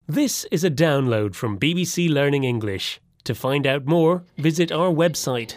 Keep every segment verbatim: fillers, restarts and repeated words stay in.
This is a download from B B C Learning English. To find out more, visit our website.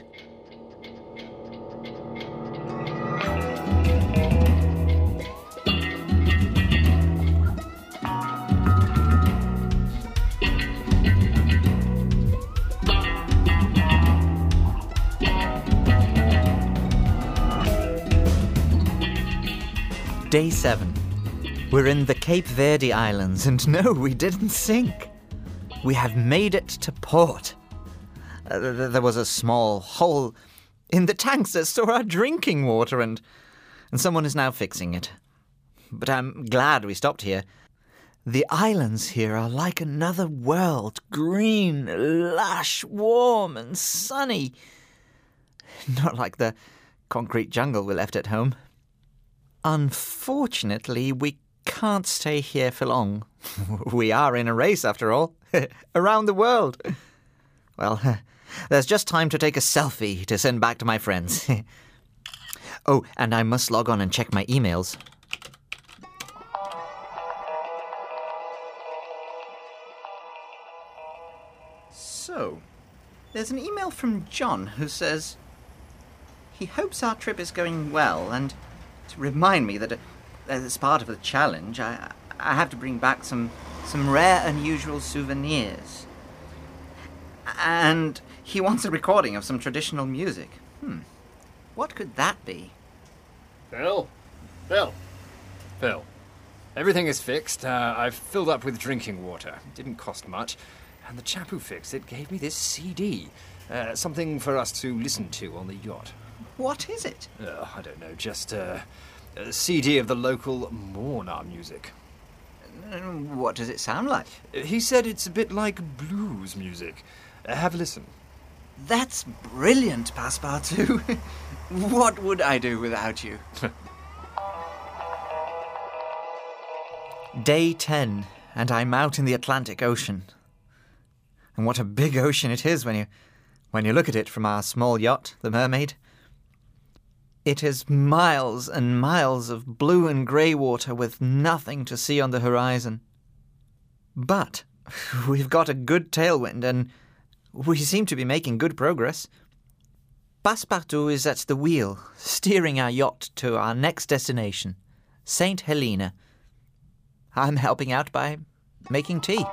Day seven. We're in the Cape Verde Islands, and no, we didn't sink. We have made it to port. Uh, th- there was a small hole in the tanks that store our drinking water, and, and someone is now fixing it. But I'm glad we stopped here. The islands here are like another world, green, lush, warm and sunny. Not like the concrete jungle we left at home. Unfortunately, we can't stay here for long. We are in a race, after all, around the world. Well, there's just time to take a selfie to send back to my friends. Oh, and I must log on and check my emails. So, there's an email from John who says he hopes our trip is going well, and to remind me that uh, as part of the challenge, I, I have to bring back some, some rare, unusual souvenirs. And he wants a recording of some traditional music. Hmm. What could that be? Phil? Phil? Phil. Everything is fixed. Uh, I've filled up with drinking water. It didn't cost much. And the chap who fixed it gave me this C D. Uh, something for us to listen to on the yacht. What is it? Uh, I don't know, just uh, a C D of the local Morna music. Uh, what does it sound like? He said it's a bit like blues music. Uh, have a listen. That's brilliant, Passepartout. What would I do without you? Day ten, and I'm out in the Atlantic Ocean. And what a big ocean it is when you, when you look at it from our small yacht, the Mermaid. It is miles and miles of blue and grey water with nothing to see on the horizon. But we've got a good tailwind and we seem to be making good progress. Passepartout is at the wheel, steering our yacht to our next destination, Saint Helena. I'm helping out by making tea.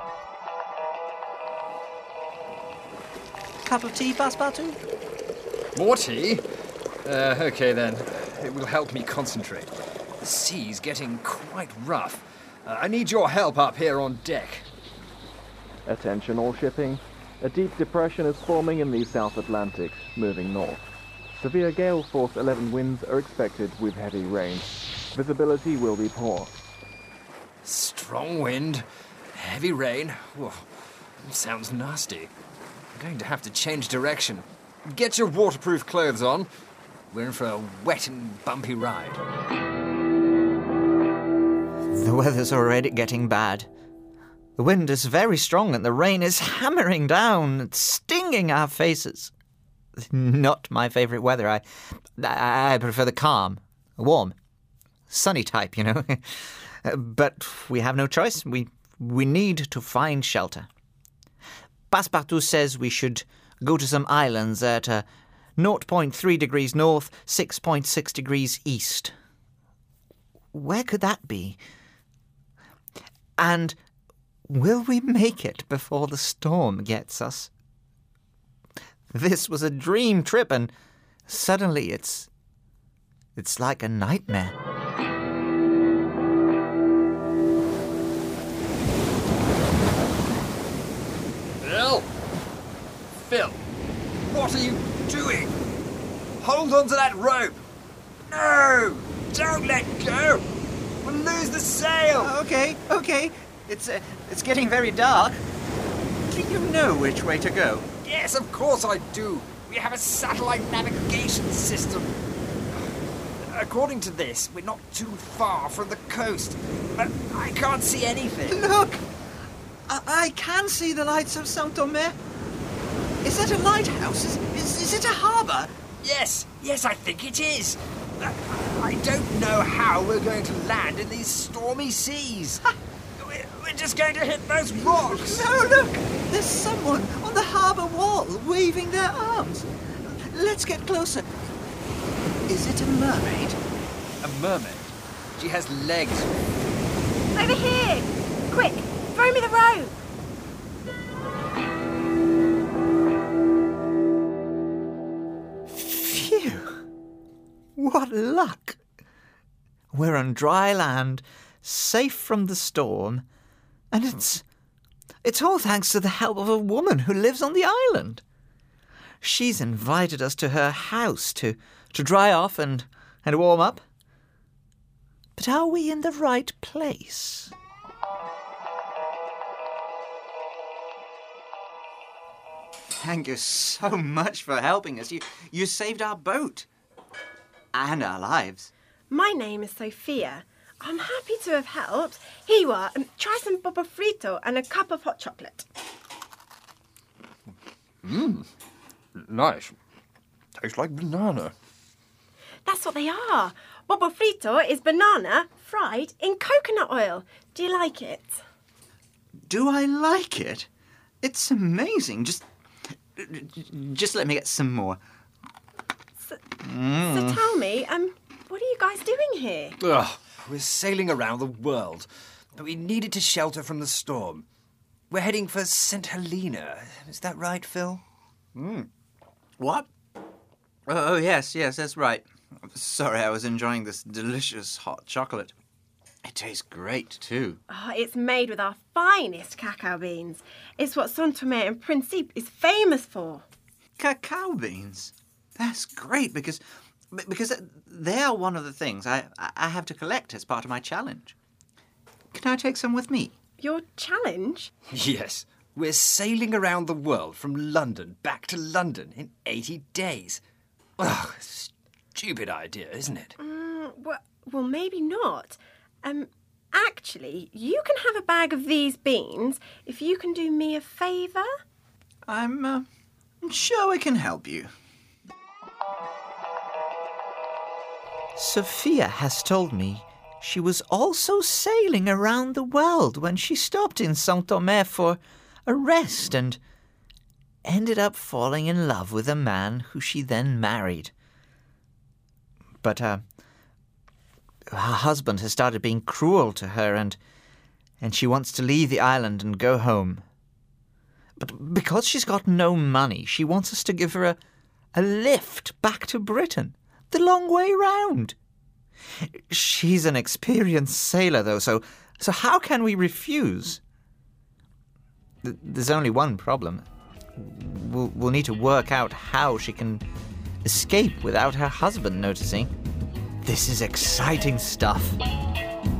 Cup of tea, Passepartout? More tea? Uh, okay then. It will help me concentrate. The sea's getting quite rough. Uh, I need your help up here on deck. Attention all shipping. A deep depression is forming in the South Atlantic, moving north. Severe gale force eleven winds are expected with heavy rain. Visibility will be poor. Strong wind, heavy rain. Whoa, sounds nasty. I'm going to have to change direction. Get your waterproof clothes on. We're in for a wet and bumpy ride. The weather's already getting bad. The wind is very strong and the rain is hammering down, stinging our faces. Not my favourite weather. I, I, I prefer the calm, warm, sunny type, you know. But we have no choice. We, we need to find shelter. Passepartout says we should go to some islands at uh, zero point three degrees north, six point six degrees east. Where could that be? And will we make it before the storm gets us? This was a dream trip, and suddenly it's... it's like a nightmare. Phil? Phil, what are you doing? Hold on to that rope. No! Don't let go! We'll lose the sail! Okay, okay. It's uh, it's getting very dark. Do you know which way to go? Yes, of course I do. We have a satellite navigation system. According to this, we're not too far from the coast, but I can't see anything. Look! I, I can see the lights of Saint-Omer. Is that a lighthouse? Is, is, is it a harbour? Yes, yes, I think it is. Uh, I don't know how we're going to land in these stormy seas. We're, we're just going to hit those rocks. No, look! There's someone on the harbour wall waving their arms. Let's get closer. Is it a mermaid? A mermaid? She has legs. Over here! Quick, throw me the rope! Phew! What luck! We're on dry land, safe from the storm, and it's... it's all thanks to the help of a woman who lives on the island. She's invited us to her house to, to dry off and, and warm up. But are we in the right place? Thank you so much for helping us. You, you saved our boat. And our lives. My name is Sophia. I'm happy to have helped. Here you are. Um, try some bobo frito and a cup of hot chocolate. Mmm. Nice. Tastes like banana. That's what they are. Bobo frito is banana fried in coconut oil. Do you like it? Do I like it? It's amazing. Just, just let me get some more. So, so tell me, um, what are you guys doing here? Ugh, we're sailing around the world, but we needed to shelter from the storm. We're heading for Saint Helena. Is that right, Phil? Mm. What? Oh, yes, yes, that's right. Sorry, I was enjoying this delicious hot chocolate. It tastes great, too. Oh, it's made with our finest cacao beans. It's what Saint Tomé and Principe is famous for. Cacao beans? That's great, because because they are one of the things I, I have to collect as part of my challenge. Can I take some with me? Your challenge? Yes. We're sailing around the world from London back to London in eighty days. Ugh, stupid idea, isn't it? Mm, well, well, maybe not. Um, actually, you can have a bag of these beans if you can do me a favour. I'm, uh, I'm sure I can help you. Sophia has told me she was also sailing around the world when she stopped in Saint Tomé for a rest and ended up falling in love with a man who she then married. But uh, her husband has started being cruel to her and and she wants to leave the island and go home. But because she's got no money, she wants us to give her a, a lift back to Britain, the long way round. She's an experienced sailor, though, so so how can we refuse? Th- there's only one problem. We'll, we'll need to work out how she can escape without her husband noticing. This is exciting stuff.